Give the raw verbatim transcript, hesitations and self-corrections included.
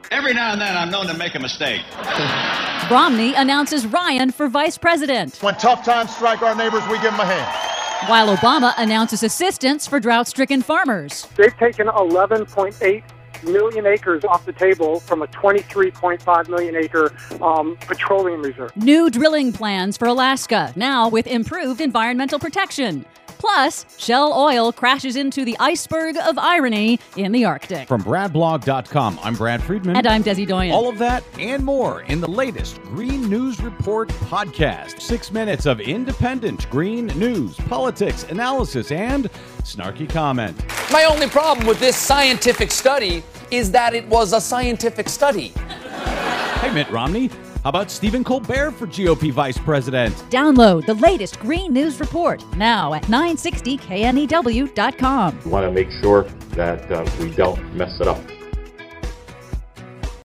Every now and then I'm known to make a mistake. Romney announces Ryan for vice president. When tough times strike our neighbors, we give them a hand. While Obama announces assistance for drought-stricken farmers. They've taken eleven point eight million acres off the table from a twenty-three point five million acre um, petroleum reserve. New drilling plans for Alaska, now with improved environmental protection. Plus, Shell Oil crashes into the iceberg of irony in the Arctic. From Brad Blog dot com, I'm Brad Friedman. And I'm Desi Doyen. All of that and more in the latest Green News Report podcast. Six minutes of independent green news, politics, analysis, and snarky comment. My only problem with this scientific study is that it was a scientific study. Hey, Mitt Romney. How about Stephen Colbert for G O P vice president? Download the latest Green News Report now at nine sixty K N E W dot com. We want to make sure that uh, we don't mess it up.